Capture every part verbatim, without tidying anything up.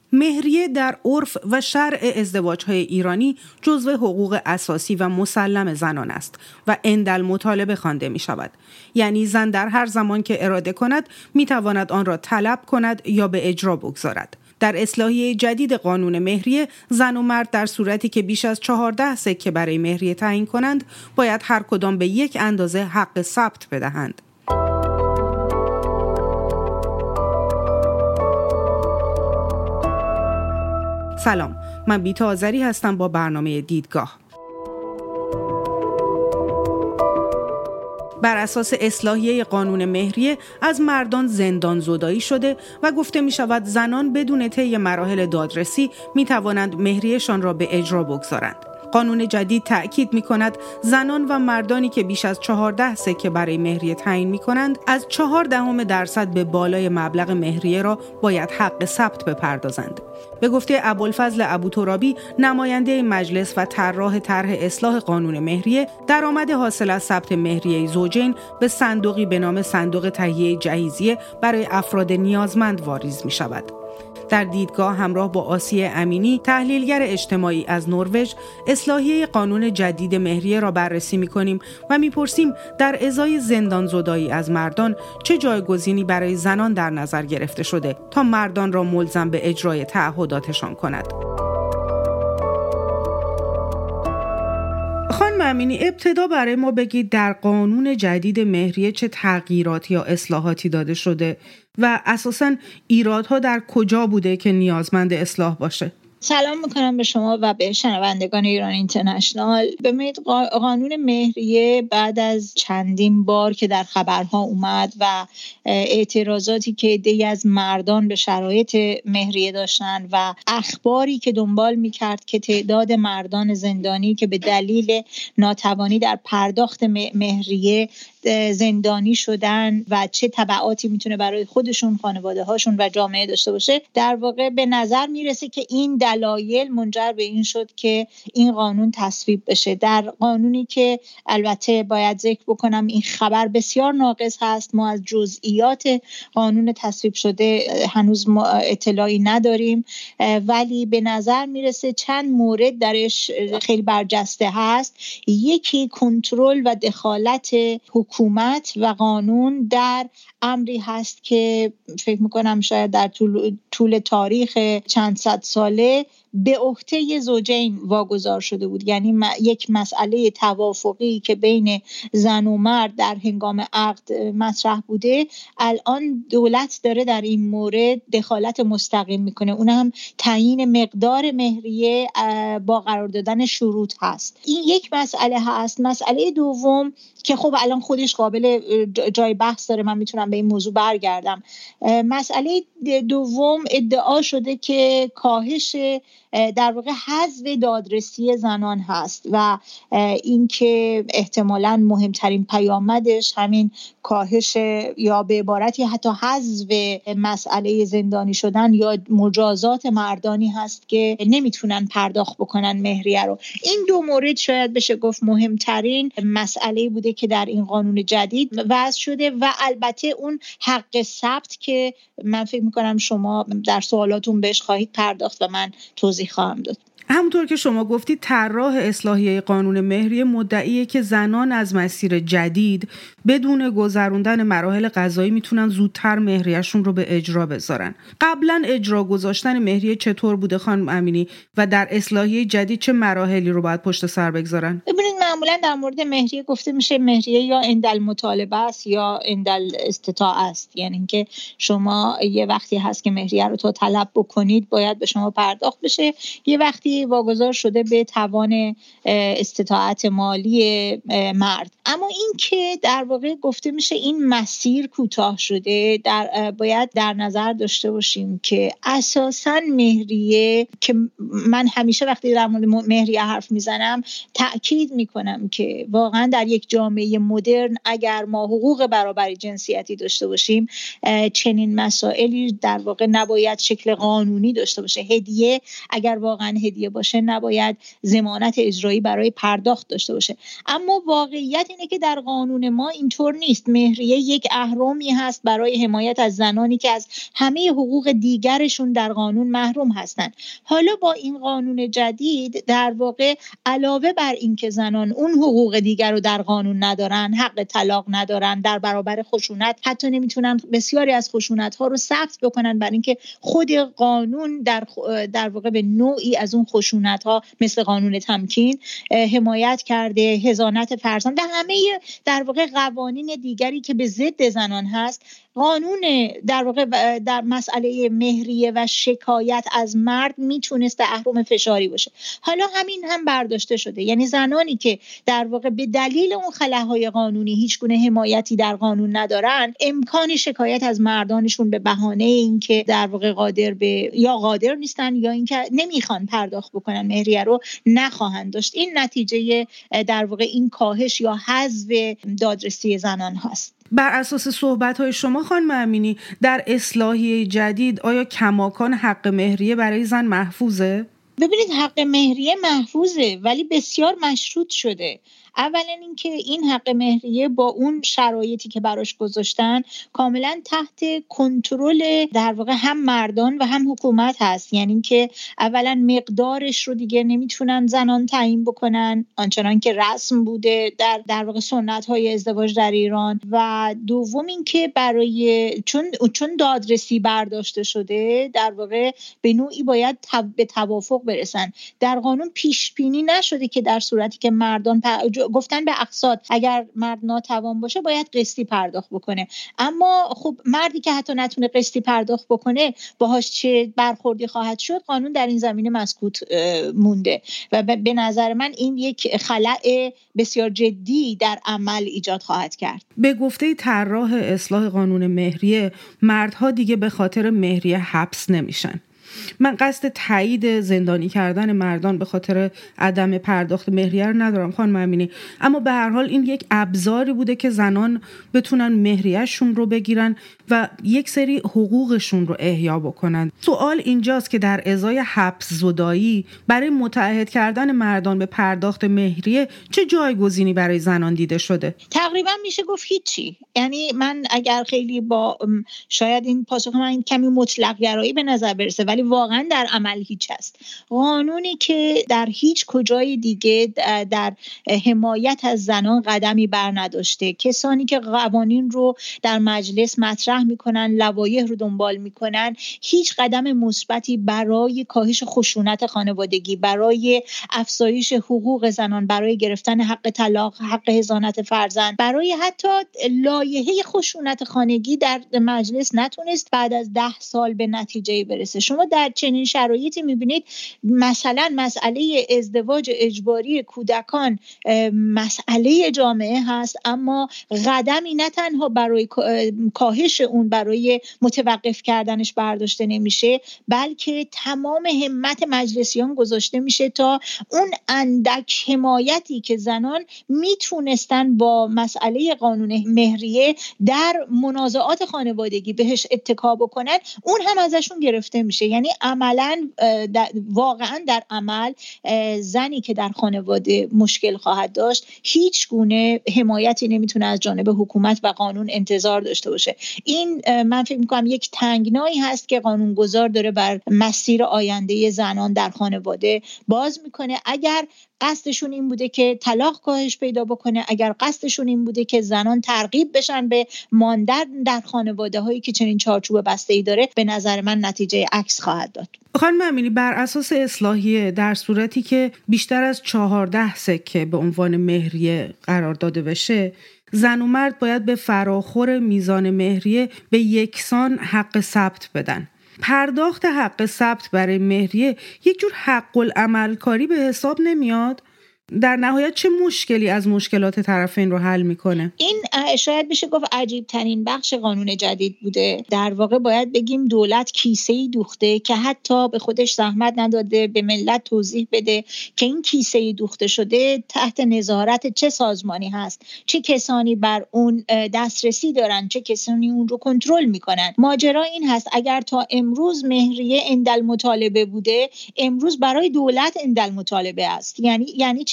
مهریه در عرف و شرع ازدواج‌های ایرانی جزو حقوق اساسی و مسلم زنان است و عندالمطالبه خوانده می‌شود. یعنی زن در هر زمان که اراده کند می‌تواند آن را طلب کند یا به اجرا بگذارد. در اصلاحیه جدید قانون مهریه، زن و مرد در صورتی که بیش از چهارده سکه برای مهریه تعیین کنند، باید هر کدام به یک اندازه حق ثبت بدهند. سلام، من بیتا آذری هستم با برنامه دیدگاه. بر اساس اصلاحیه قانون مهریه از مردان زندان زدایی شده و گفته می شود زنان بدون طی مراحل دادرسی می توانند مهریهشان را به اجرا بگذارند. قانون جدید تأکید می کند زنان و مردانی که بیش از چهارده سکه برای مهریه تعیین می کنند از چهار دهم درصد به بالای مبلغ مهریه را باید حق ثبت بپردازند. به گفته ابوالفضل ابوترابی، نماینده مجلس و طراح طرح اصلاح قانون مهریه، درآمد حاصل از ثبت مهریه زوجین به صندوقی به نام صندوق تهیه جهیزیه برای افراد نیازمند واریز می شود. در دیدگاه همراه با آسیه امینی، تحلیلگر اجتماعی از نروژ، اصلاحیه قانون جدید مهریه را بررسی می‌کنیم و می‌پرسیم در ازای زندان زدایی از مردان چه جایگزینی برای زنان در نظر گرفته شده تا مردان را ملزم به اجرای تعهداتشان کند. خانم امینی، ابتدا برای ما بگید در قانون جدید مهریه چه تغییراتی یا اصلاحاتی داده شده و اساساً ایرادها در کجا بوده که نیازمند اصلاح باشه؟ سلام میکنم به شما و به شنوندگان ایران اینترنشنال. ببینید، قانون مهریه بعد از چندین بار که در خبرها اومد و اعتراضاتی که عده‌ای از مردان به شرایط مهریه داشتن و اخباری که دنبال میکرد که تعداد مردان زندانی که به دلیل ناتوانی در پرداخت مهریه زندانی شدن و چه تبعاتی میتونه برای خودشون، خانواده هاشون و جامعه داشته باشه، در واقع به نظر میرسه که این دلایل منجر به این شد که این قانون تصویب بشه. در قانونی که البته باید ذکر بکنم این خبر بسیار ناقص هست، ما از جزئیات قانون تصویب شده هنوز ما اطلاعی نداریم، ولی به نظر میرسه چند مورد درش خیلی برجسته هست. یکی کنترل و دخالت حکومت و قانون در امری هست که فکر میکنم شاید در طول, طول تاریخ چند صد ساله به عهده زوجین واگذار شده بود. یعنی یک مسئله توافقی که بین زن و مرد در هنگام عقد مطرح بوده، الان دولت داره در این مورد دخالت مستقیم میکنه. اون هم تعیین مقدار مهریه با قرار دادن شروط هست. این یک مسئله هست. مسئله دوم که خب الان خودش قابل جای بحث داره، من میتونم به این موضوع برگردم. مسئله دوم ادعا شده که کاهش در واقع حذف دادرسی زنان هست و اینکه احتمالاً مهمترین پیامدش همین کاهش یا به عبارتی حتی حذف مسئله زندانی شدن یا مجازات مردانی هست که نمیتونن پرداخت بکنن مهریه رو. این دو مورد شاید بشه گفت مهمترین مسئله بوده که در این قانون جدید وضع شده و البته اون حق ثبت که من فکر میکنم شما در سوالاتون بهش خواهید پرداخت و من توضیح خواهم داد. همونطور که شما گفتید، طراح اصلاحیه قانون مهریه مدعیه که زنان از مسیر جدید بدون گذروندن مراحل قضایی میتونن زودتر مهریه‌شون رو به اجرا بذارن. قبلا اجرا گذاشتن مهریه چطور بوده خانم امینی و در اصلاحیه جدید چه مراحلی رو باید پشت سر بگذارن؟ ببینید، معمولا در مورد مهریه گفته میشه مهریه یا عندالمطالبه است یا عندالاستطاعه است. یعنی اینکه شما یه وقتی هست که مهریه رو تا طلب بکنید باید به شما پرداخت بشه، یه وقتی واگذار شده به توان استطاعت مالی مرد. اما این که در واقع گفته میشه این مسیر کوتاه شده، در باید در نظر داشته باشیم که اساساً مهریه، که من همیشه وقتی در مورد مهریه حرف میزنم تأکید میکنم که واقعا در یک جامعه مدرن اگر ما حقوق برابری جنسیتی داشته باشیم، چنین مسائلی در واقع نباید شکل قانونی داشته باشه. هدیه اگر واقعا هدیه باشه نباید ضمانت اجرایی برای پرداخت داشته باشه. اما واقعیت اینه که در قانون ما اینطور نیست. مهریه یک اهرمی هست برای حمایت از زنانی که از همه حقوق دیگرشون در قانون محروم هستند. حالا با این قانون جدید در واقع علاوه بر این که زنان اون حقوق دیگر رو در قانون ندارن، حق طلاق ندارن، در برابر خشونت حتی نمیتونن بسیاری از خشونت ها رو ثبت بکنن، برای اینکه خود قانون در در واقع به نوعی از اون خشونت ها مثل قانون تمکین حمایت کرده، حضانت فرزند، در همه در واقع قوانین دیگری که به ضد زنان هست. قانون در واقع در مسئله مهریه و شکایت از مرد میتونست اهرم فشاری باشه. حالا همین هم برداشته شده، یعنی زنانی که در واقع به دلیل اون خلاهای قانونی هیچ گونه حمایتی در قانون ندارن، امکان شکایت از مردانشون به بهانه اینکه در واقع قادر به یا قادر نیستن یا اینکه نمیخوان پرداخت بکنن مهریه رو نخواهند داشت. این نتیجه در واقع این کاهش یا حذف دادرسی زنان هست. بر اساس صحبت‌های شما خانم امینی، در اصلاحیه جدید آیا کماکان حق مهریه برای زن محفوظه؟ ببینید، حق مهریه محفوظه ولی بسیار مشروط شده. اولا اینکه این حق مهریه با اون شرایطی که براش گذاشتن کاملا تحت کنترل در واقع هم مردان و هم حکومت هست. یعنی اینکه اولا مقدارش رو دیگه نمیتونن زنان تعیین بکنن آنچنان که رسم بوده در در واقع سنت‌های ازدواج در ایران، و دوم اینکه برای چون چون دادرسی برداشته شده در واقع به نوعی باید تب... به توافق برسن. در قانون پیش بینی نشده که در صورتی که مردان پ... گفتن به اقساط اگر مرد ناتوان باشه باید قسطی پرداخت بکنه، اما خب مردی که حتی نتونه قسطی پرداخت بکنه باهاش چه برخوردی خواهد شد؟ قانون در این زمینه مسکوت مونده و به نظر من این یک خلأ بسیار جدی در عمل ایجاد خواهد کرد. به گفته طراح اصلاح قانون مهریه، مردها دیگه به خاطر مهریه حبس نمیشن. من قصد تایید زندانی کردن مردان به خاطر عدم پرداخت مهریه رو ندارم خانم امینی، اما به هر حال این یک ابزاری بوده که زنان بتونن مهریه‌شون رو بگیرن و یک سری حقوقشون رو احیا بکنن. سوال اینجاست که در ازای حبس زدایی برای متعهد کردن مردان به پرداخت مهریه چه جایگزینی برای زنان دیده شده؟ تقریبا میشه گفت هیچی. یعنی من اگر خیلی با شاید این پاسخ من کمی مطلق گرایی به نظر برسه، ولی واقعا در عمل هیچ هست. قانونی که در هیچ کجای دیگه در حمایت از زنان قدمی بر نداشته. کسانی که قوانین رو در مجلس مطرح میکنن، لوایح رو دنبال میکنن، هیچ قدم مثبتی برای کاهش خشونت خانوادگی، برای افزایش حقوق زنان، برای گرفتن حق طلاق، حق حضانت فرزند، برای حتی لایحه خشونت خانگی در مجلس نتونست بعد از ده سال به نتیجه برسه. شما در چنین شرایطی میبینید مثلا مسئله ازدواج اجباری کودکان مسئله جامعه هست، اما قدمی نه تنها برای کاهش اون، برای متوقف کردنش برداشته نمیشه، بلکه تمام همت مجلسیان گذاشته میشه تا اون اندک حمایتی که زنان میتونستن با مسئله قانون مهریه در منازعات خانوادگی بهش اتکا بکنن، اون هم ازشون گرفته میشه. یعنی عملاً واقعاً در عمل زنی که در خانواده مشکل خواهد داشت هیچ گونه حمایتی نمیتونه از جانب حکومت و قانون انتظار داشته باشه. این من فکر میکنم یک تنگنایی هست که قانونگذار داره بر مسیر آینده زنان در خانواده باز میکنه. اگر قصدشون این بوده که طلاق کاهش پیدا بکنه، اگر قصدشون این بوده که زنان ترغیب بشن به ماندن در خانواده هایی که چنین چارچوب بسته‌ای داره، به نظر من نتیجه عکس خواهد داد. خانم امینی، بر اساس اصلاحیه در صورتی که بیشتر از چهارده سکه به عنوان مهریه قرار داده بشه، زن و مرد باید به فراخور میزان مهریه به یکسان حق ثبت بدن. پرداخت حق ثبت برای مهریه یک جور حق العمل کاری به حساب نمیاد؟ در نهایت چه مشکلی از مشکلات طرفین رو حل میکنه؟ این شاید بشه گفت عجیب ترین بخش قانون جدید بوده. در واقع باید بگیم دولت کیسه‌ای دوخته که حتی به خودش زحمت نداده به ملت توضیح بده که این کیسه دوخته شده تحت نظارت چه سازمانی هست، چه کسانی بر اون دسترسی دارن، چه کسانی اون رو کنترل میکنن. ماجرا این هست اگر تا امروز مهریه عندالمطالبه بوده، امروز برای دولت عندالمطالبه است. یعنی یعنی چی؟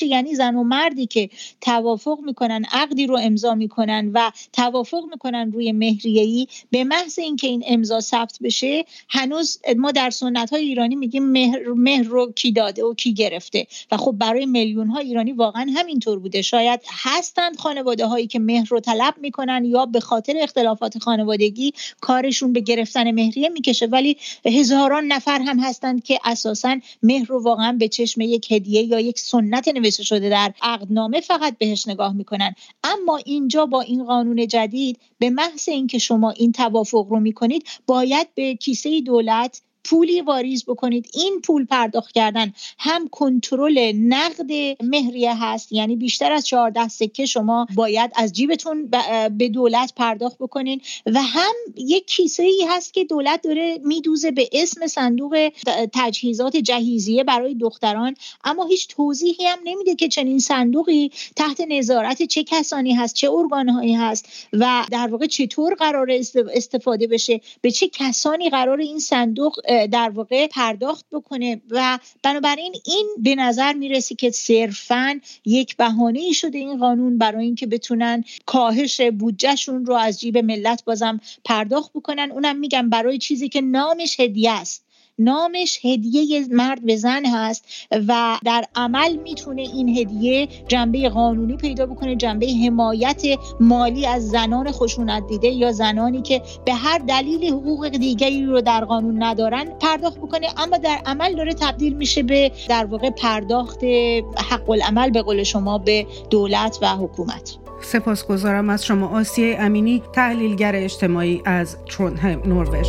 میشه. یعنی زن و مردی که توافق میکنن، عقدی رو امضا میکنن و توافق میکنن روی مهریه‌ای، به محض اینکه این امضا ثبت بشه، هنوز ما در سنت‌های ایرانی میگیم مهر مهر رو کی داده و کی گرفته و خب برای میلیون‌ها ایرانی واقعا همینطور بوده. شاید هستند خانواده‌هایی که مهر رو طلب میکنن یا به خاطر اختلافات خانوادگی کارشون به گرفتن مهریه میکشه، ولی هزاران نفر هم هستند که اساساً مهر رو واقعا به چشم یک هدیه یا یک سنت نوشته شده در عقدنامه فقط بهش نگاه میکنن. اما اینجا با این قانون جدید به محض اینکه شما این توافق رو میکنید، باید به کیسه دولت پولی واریز بکنید. این پول پرداخت کردن هم کنترل نقد مهریه هست، یعنی بیشتر از چهارده سکه شما باید از جیبتون به دولت پرداخت بکنین، و هم یک کیسه‌ای هست که دولت داره میدوزه به اسم صندوق تجهیزات جهیزیه برای دختران، اما هیچ توضیحی هم نمیده که چنین صندوقی تحت نظارت چه کسانی هست، چه ارگان‌هایی هست و در واقع چطور قرار استفاده بشه، به چه کسانی قرار این صندوق در واقع پرداخت بکنه. و بنابراین این به نظر میرسه که صرفاً یک بهانه‌ای شده این قانون برای اینکه بتونن کاهش بودجهشون رو از جیب ملت بازم پرداخت بکنن. اونم میگم برای چیزی که نامش هدیه است، نامش هدیه مرد به زن هست و در عمل میتونه این هدیه جنبه قانونی پیدا بکنه، جنبه حمایت مالی از زنان خشونت دیده یا زنانی که به هر دلیل حقوق دیگری رو در قانون ندارن پرداخت بکنه، اما در عمل داره تبدیل میشه به در واقع پرداخت حق العمل به قول شما به دولت و حکومت. سپاسگزارم از شما آسیه امینی، تحلیلگر اجتماعی از ترونهیم، نروژ.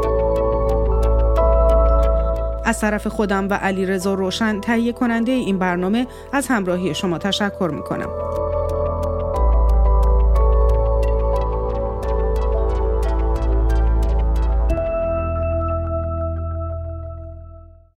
از طرف خودم و علیرضا روشن تهیه کننده این برنامه از همراهی شما تشکر میکنم.